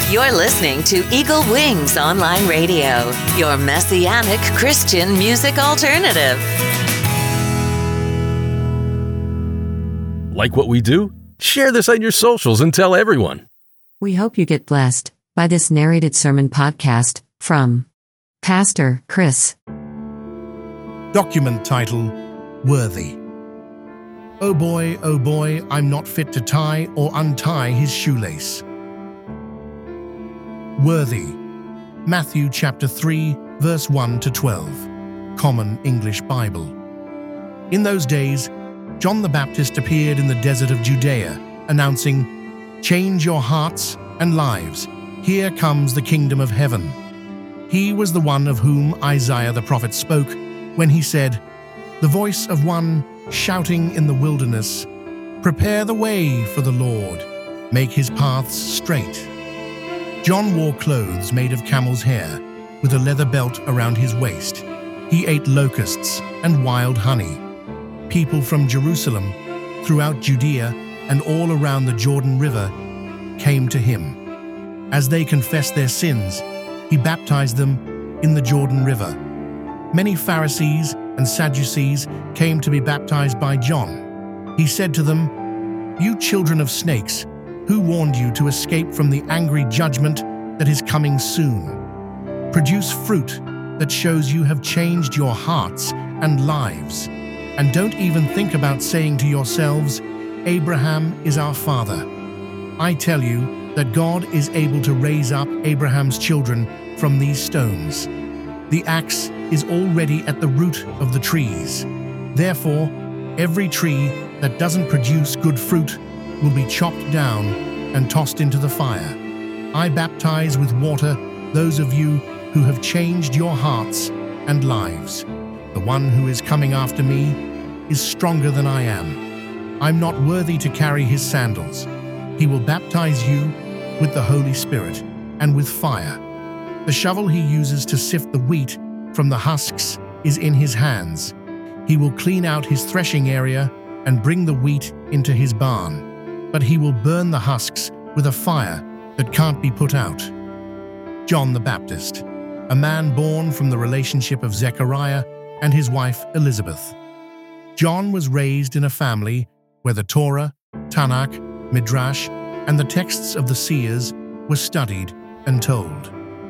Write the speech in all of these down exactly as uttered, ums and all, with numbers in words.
You're listening to Eagle Wings Online Radio, your messianic Christian music alternative. Like what we do? Share this on your socials and tell everyone. We hope you get blessed by this narrated sermon podcast from Pastor Chris. Document title, Worthy. Oh boy, oh boy, I'm not fit to tie or untie his shoelace. Worthy. Matthew chapter three, verse one to twelve. Common English Bible. In those days, John the Baptist appeared in the desert of Judea, announcing, "Change your hearts and lives. Here comes the kingdom of heaven." He was the one of whom Isaiah the prophet spoke when he said, "The voice of one shouting in the wilderness, prepare the way for the Lord, make his paths straight." John wore clothes made of camel's hair, with a leather belt around his waist. He ate locusts and wild honey. People from Jerusalem, throughout Judea, and all around the Jordan River came to him. As they confessed their sins, he baptized them in the Jordan River. Many Pharisees and Sadducees came to be baptized by John. He said to them, "You children of snakes, who warned you to escape from the angry judgment that is coming soon? Produce fruit that shows you have changed your hearts and lives. And don't even think about saying to yourselves, 'Abraham is our father.' I tell you that God is able to raise up Abraham's children from these stones. The axe is already at the root of the trees. Therefore, every tree that doesn't produce good fruit will be chopped down and tossed into the fire. I baptize with water those of you who have changed your hearts and lives. The one who is coming after me is stronger than I am. I'm not worthy to carry his sandals. He will baptize you with the Holy Spirit and with fire. The shovel he uses to sift the wheat from the husks is in his hands. He will clean out his threshing area and bring the wheat into his barn, but he will burn the husks with a fire that can't be put out." John the Baptist, a man born from the relationship of Zechariah and his wife Elizabeth. John was raised in a family where the Torah, Tanakh, Midrash, and the texts of the seers were studied and told.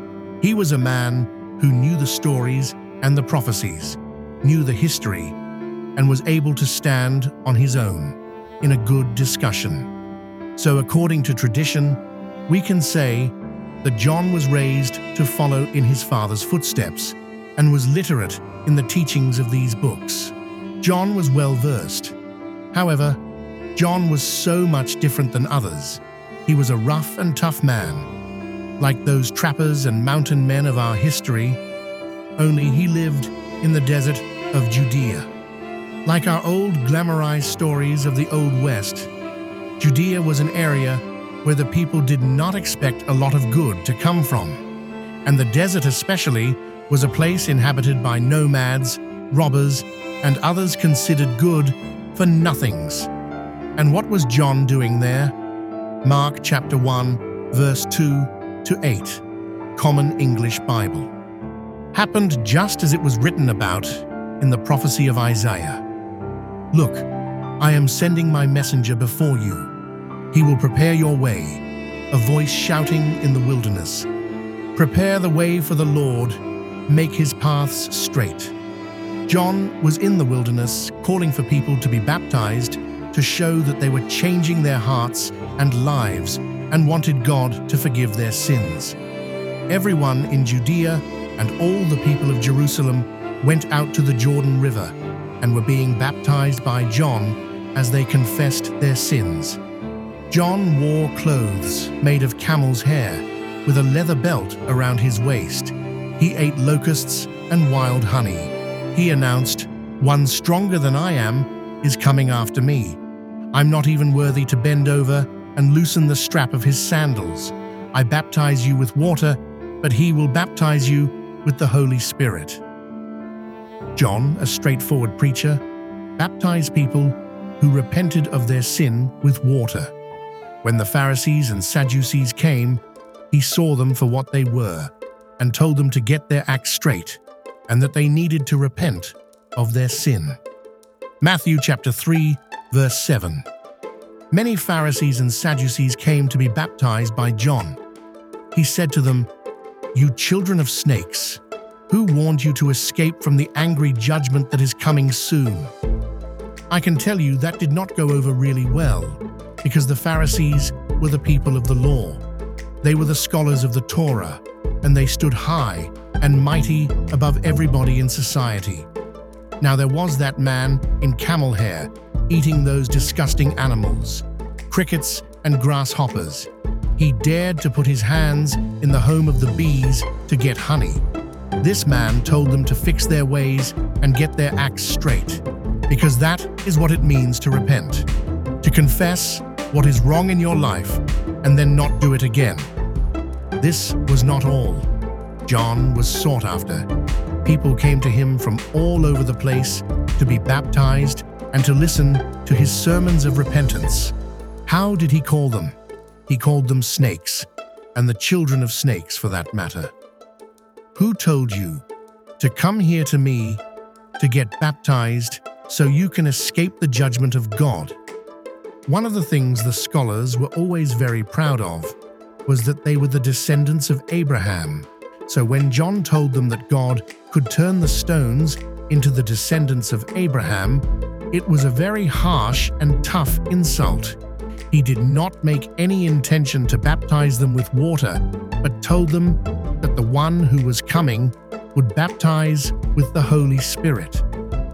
He was a man who knew the stories and the prophecies, knew the history, and was able to stand on his own in a good discussion. So according to tradition, we can say that John was raised to follow in his father's footsteps and was literate in the teachings of these books. John was well-versed. However, John was so much different than others. He was a rough and tough man, like those trappers and mountain men of our history, only he lived in the desert of Judea. Like our old glamorized stories of the Old West, Judea was an area where the people did not expect a lot of good to come from, and the desert especially was a place inhabited by nomads, robbers, and others considered good for nothings. And what was John doing there? Mark chapter one, verse two to eight, Common English Bible. Happened just as it was written about in the prophecy of Isaiah. "Look, I am sending my messenger before you. He will prepare your way," a voice shouting in the wilderness. "Prepare the way for the Lord, make his paths straight." John was in the wilderness calling for people to be baptized to show that they were changing their hearts and lives and wanted God to forgive their sins. Everyone in Judea and all the people of Jerusalem went out to the Jordan River and were being baptized by John as they confessed their sins. John wore clothes made of camel's hair with a leather belt around his waist. He ate locusts and wild honey. He announced, "One stronger than I am is coming after me. I'm not even worthy to bend over and loosen the strap of his sandals. I baptize you with water, but he will baptize you with the Holy Spirit." John, a straightforward preacher, baptized people who repented of their sin with water. When the Pharisees and Sadducees came, He saw them for what they were and told them to get their act straight and that they needed to repent of their sin. Matthew chapter three, verse seven. Many Pharisees and Sadducees came to be baptized by John. He said to them, "You children of snakes, who warned you to escape from the angry judgment that is coming soon?" I can tell you that did not go over really well, because the Pharisees were the people of the law. They were the scholars of the Torah, and they stood high and mighty above everybody in society. Now there was that man in camel hair eating those disgusting animals, crickets and grasshoppers. He dared to put his hands in the home of the bees to get honey. This man told them to fix their ways and get their acts straight, because that is what it means to repent, to confess what is wrong in your life and then not do it again. This was not all. John was sought after. People came to him from all over the place to be baptized and to listen to his sermons of repentance. How did he call them? He called them snakes, and the children of snakes for that matter. Who told you to come here to me to get baptized so you can escape the judgment of God? One of the things the scholars were always very proud of was that they were the descendants of Abraham. So when John told them that God could turn the stones into the descendants of Abraham, it was a very harsh and tough insult. He did not make any intention to baptize them with water, but told them that the one who was coming would baptize with the Holy Spirit.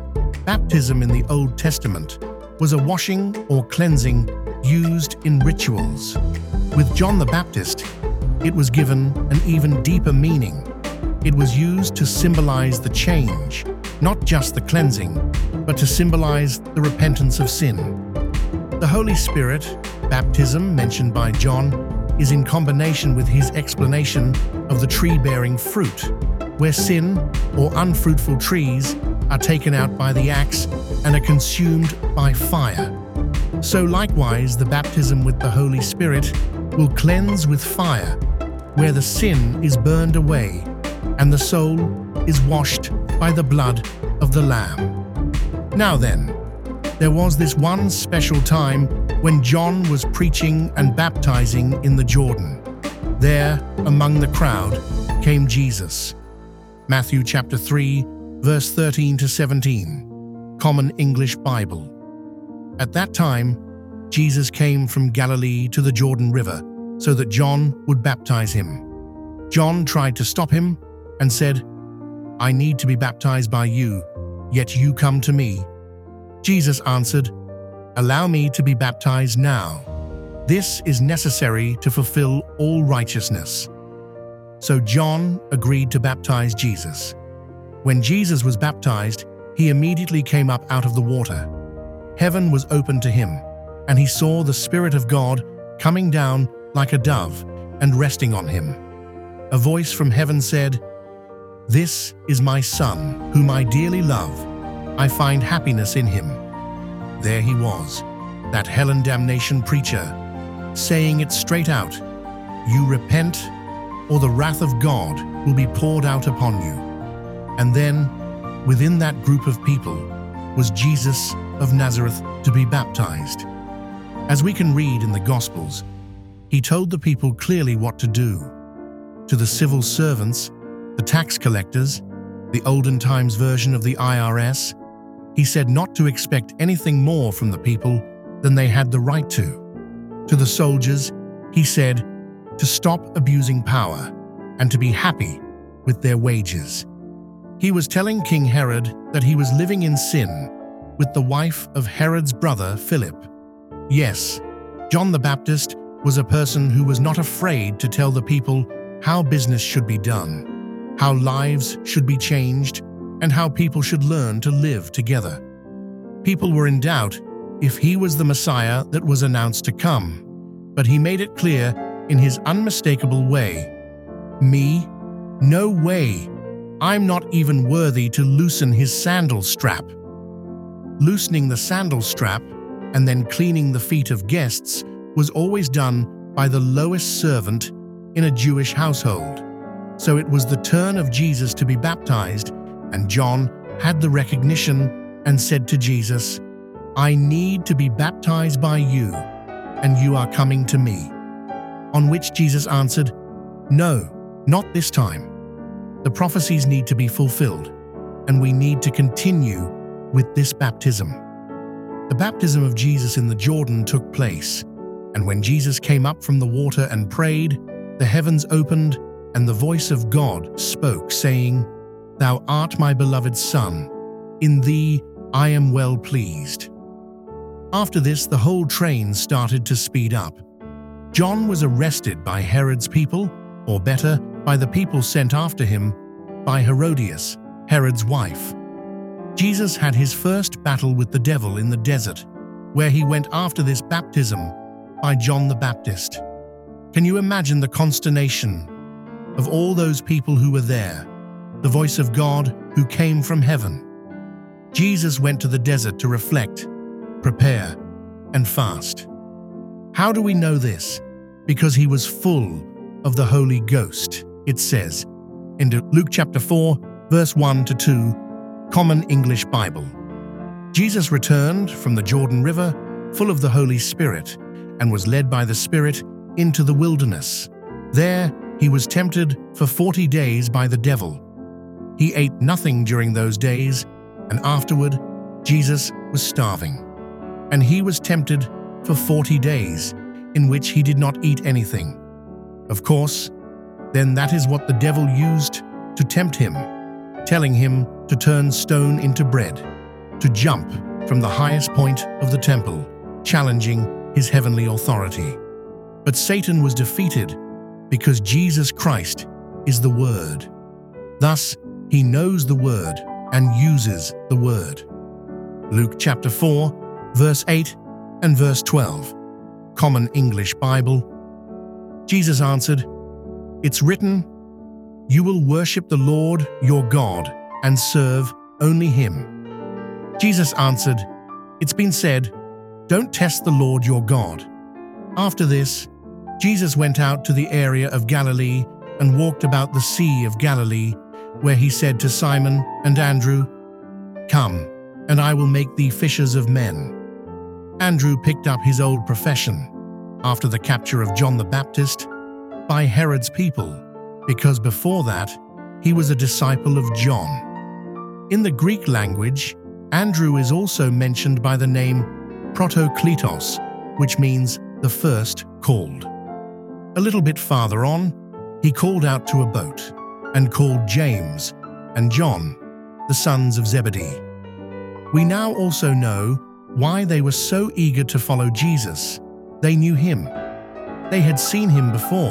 Baptism in the Old Testament was a washing or cleansing used in rituals. With John the Baptist, it was given an even deeper meaning. It was used to symbolize the change, not just the cleansing, but to symbolize the repentance of sin. The Holy Spirit, baptism mentioned by John, is in combination with his explanation of the tree-bearing fruit, where sin or unfruitful trees are taken out by the axe and are consumed by fire. So likewise, the baptism with the Holy Spirit will cleanse with fire, where the sin is burned away and the soul is washed by the blood of the Lamb. Now then, there was this one special time when John was preaching and baptizing in the Jordan. There, among the crowd, came Jesus. Matthew chapter three, verse thirteen to seventeen, Common English Bible. At that time, Jesus came from Galilee to the Jordan River so that John would baptize him. John tried to stop him and said, "I need to be baptized by you, yet you come to me." Jesus answered, "Allow me to be baptized now. This is necessary to fulfill all righteousness." So John agreed to baptize Jesus. When Jesus was baptized, he immediately came up out of the water. Heaven was opened to him, and he saw the Spirit of God coming down like a dove and resting on him. A voice from heaven said, "This is my Son, whom I dearly love. I find happiness in him." There he was, that hell and damnation preacher, saying it straight out, "You repent, or the wrath of God will be poured out upon you." And then, within that group of people, was Jesus of Nazareth to be baptized. As we can read in the Gospels, he told the people clearly what to do. To the civil servants, the tax collectors, the olden times version of the I R S, he said not to expect anything more from the people than they had the right to. To the soldiers, he said to stop abusing power and to be happy with their wages. He was telling King Herod that he was living in sin with the wife of Herod's brother Philip. Yes, John the Baptist was a person who was not afraid to tell the people how business should be done, how lives should be changed, and how people should learn to live together. People were in doubt if he was the Messiah that was announced to come, but he made it clear in his unmistakable way. "Me? No way! I'm not even worthy to loosen his sandal strap." Loosening the sandal strap and then cleaning the feet of guests was always done by the lowest servant in a Jewish household. So it was the turn of Jesus to be baptized, and John had the recognition and said to Jesus, "I need to be baptized by you, and you are coming to me." On which Jesus answered, "No, not this time. The prophecies need to be fulfilled, and we need to continue with this baptism." The baptism of Jesus in the Jordan took place, and when Jesus came up from the water and prayed, the heavens opened, and the voice of God spoke, saying, "Thou art my beloved Son, in thee I am well pleased." After this, the whole train started to speed up. John was arrested by Herod's people, or better, by the people sent after him by Herodias, Herod's wife. Jesus had his first battle with the devil in the desert, where he went after this baptism by John the Baptist. Can you imagine the consternation of all those people who were there, the voice of God who came from heaven? Jesus went to the desert to reflect, prepare, and fast. How do we know this? Because he was full of the Holy Ghost, it says in Luke chapter four, verse one to two, Common English Bible. Jesus returned from the Jordan River full of the Holy Spirit and was led by the Spirit into the wilderness. There he was tempted for forty days by the devil. He ate nothing during those days, and afterward Jesus was starving. And he was tempted for forty days, in which he did not eat anything. Of course, then that is what the devil used to tempt him, telling him to turn stone into bread, to jump from the highest point of the temple, challenging his heavenly authority. But Satan was defeated because Jesus Christ is the Word. Thus, he knows the Word and uses the Word. Luke chapter four, verse eight and verse twelve, Common English Bible. Jesus answered, "It's written, you will worship the Lord your God and serve only him." Jesus answered, "It's been said, don't test the Lord your God." After this, Jesus went out to the area of Galilee and walked about the Sea of Galilee, where he said to Simon and Andrew, "Come, and I will make thee fishers of men." Andrew picked up his old profession after the capture of John the Baptist by Herod's people, because before that he was a disciple of John. In the Greek language, Andrew is also mentioned by the name Protokletos, which means the first called. A little bit farther on, he called out to a boat and called James and John, the sons of Zebedee. We now also know why they were so eager to follow Jesus. They knew him. They had seen him before.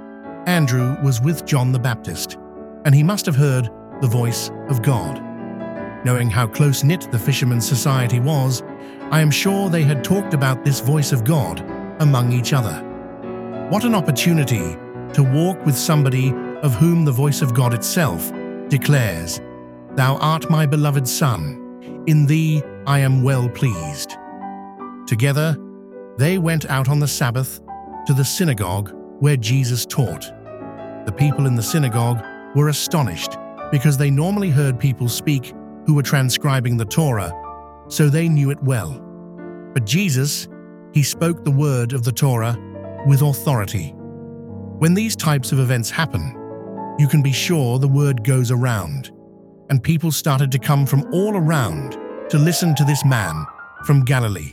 Andrew was with John the Baptist, and he must have heard the voice of God. Knowing how close-knit the fishermen's society was, I am sure they had talked about this voice of God among each other. What an opportunity to walk with somebody of whom the voice of God itself declares, "Thou art my beloved Son, in thee I am well pleased." Together, they went out on the Sabbath to the synagogue where Jesus taught. The people in the synagogue were astonished because they normally heard people speak who were transcribing the Torah, so they knew it well. But Jesus, he spoke the word of the Torah with authority. When these types of events happen, you can be sure the word goes around, and people started to come from all around to listen to this man from Galilee.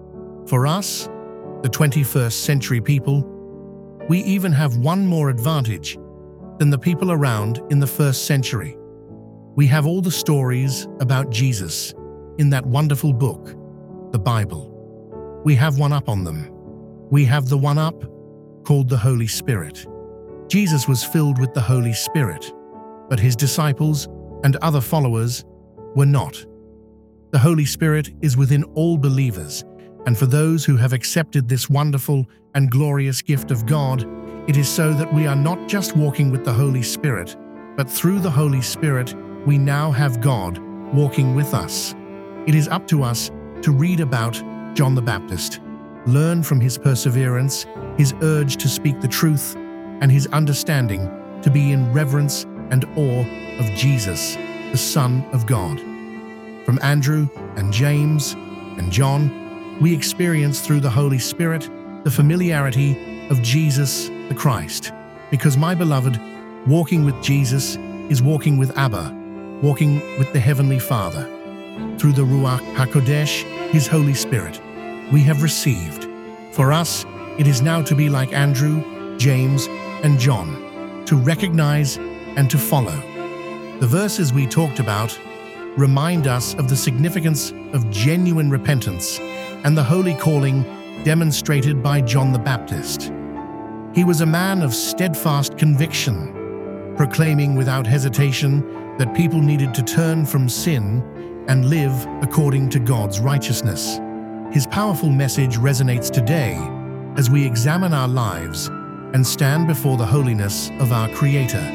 For us, the twenty-first century people, we even have one more advantage than the people around in the first century. We have all the stories about Jesus in that wonderful book, the Bible. We have one up on them. We have the one up called the Holy Spirit. Jesus was filled with the Holy Spirit, but his disciples and other followers were not. The Holy Spirit is within all believers, and for those who have accepted this wonderful and glorious gift of God, it is so that we are not just walking with the Holy Spirit, but through the Holy Spirit, we now have God walking with us. It is up to us to read about John the Baptist, learn from his perseverance, his urge to speak the truth, and his understanding to be in reverence and awe of Jesus, the Son of God. From Andrew and James and John, we experience through the Holy Spirit the familiarity of Jesus the Christ, because my beloved, walking with Jesus is walking with Abba, walking with the Heavenly Father. Through the Ruach HaKodesh, his Holy Spirit, we have received. For us, it is now to be like Andrew, James, and John, to recognize and to follow. The verses we talked about remind us of the significance of genuine repentance and the holy calling demonstrated by John the Baptist. He was a man of steadfast conviction, proclaiming without hesitation that people needed to turn from sin and live according to God's righteousness. His powerful message resonates today as we examine our lives and stand before the holiness of our Creator.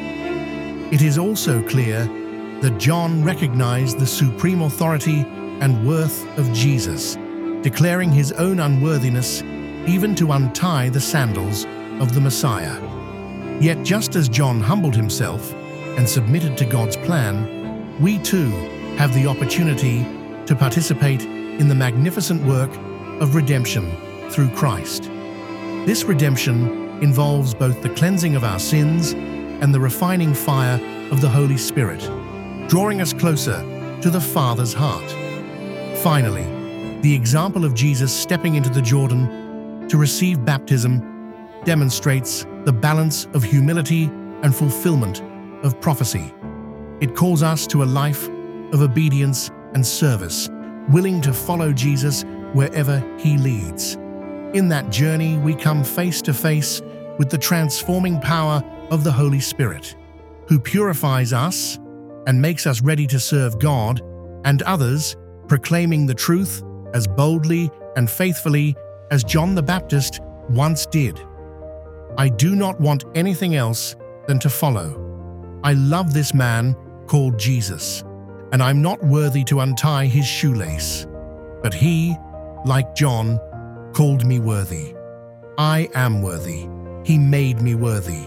It is also clear that John recognized the supreme authority and worth of Jesus, declaring his own unworthiness even to untie the sandals of the Messiah. Yet just as John humbled himself and submitted to God's plan, we too have the opportunity to participate in the magnificent work of redemption through Christ. This redemption involves both the cleansing of our sins and the refining fire of the Holy Spirit, drawing us closer to the Father's heart. Finally, the example of Jesus stepping into the Jordan to receive baptism demonstrates the balance of humility and fulfillment of prophecy. It calls us to a life of obedience and service, willing to follow Jesus wherever he leads. In that journey, we come face to face with the transforming power of the Holy Spirit, who purifies us and makes us ready to serve God and others, proclaiming the truth as boldly and faithfully as John the Baptist once did. I do not want anything else than to follow. I love this man called Jesus, and I'm not worthy to untie his shoelace. But he, like John, called me worthy. I am worthy. He made me worthy.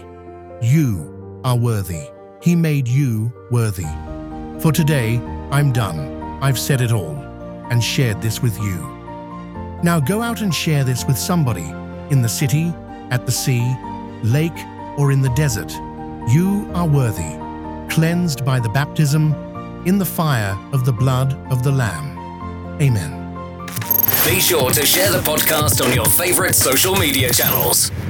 You are worthy. He made you worthy. For today, I'm done. I've said it all and shared this with you. Now go out and share this with somebody in the city, at the sea, lake, or in the desert. You are worthy, cleansed by the baptism in the fire of the blood of the Lamb. Amen. Be sure to share the podcast on your favorite social media channels.